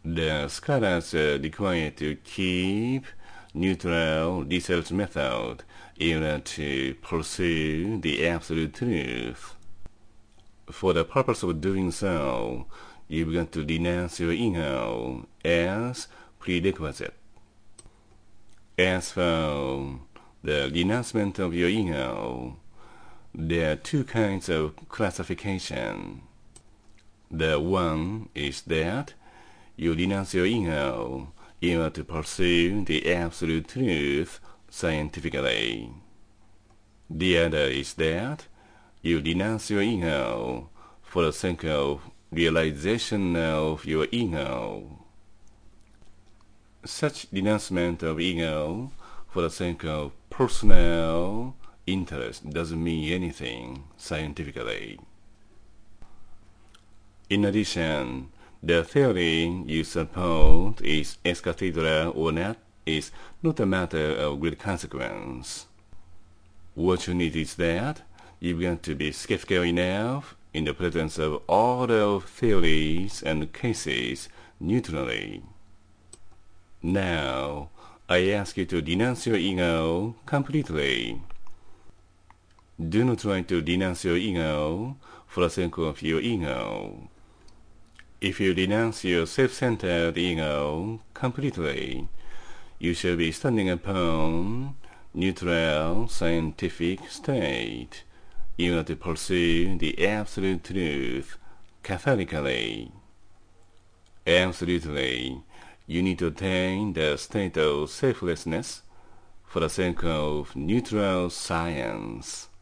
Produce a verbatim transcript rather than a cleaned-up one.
The scholars are required to keep neutral research method in order to pursue the absolute truth. For the purpose of doing so, you've got to denounce your ego as prerequisite. As for the renouncement of your ego, there are two kinds of classification. The one is that you renounce your ego in order to pursue the absolute truth scientifically. The other is that you renounce your ego for the sake of realization of your ego. Such renouncement of ego for the sake of personal interest doesn't mean anything scientifically. In addition, the theory you support is ex cathedra or not is not a matter of great consequence. What you need is that you've got to be skeptical enough in the presence of all of theories and cases neutrally. Now, I ask you to denounce your ego completely. Do not try to denounce your ego for the sake of your ego. If you denounce your self-centered ego completely, you shall be standing upon neutral scientific state in order to pursue the absolute truth cathartically. Absolutely, you need to attain the state of selflessness for the sake of neutral science.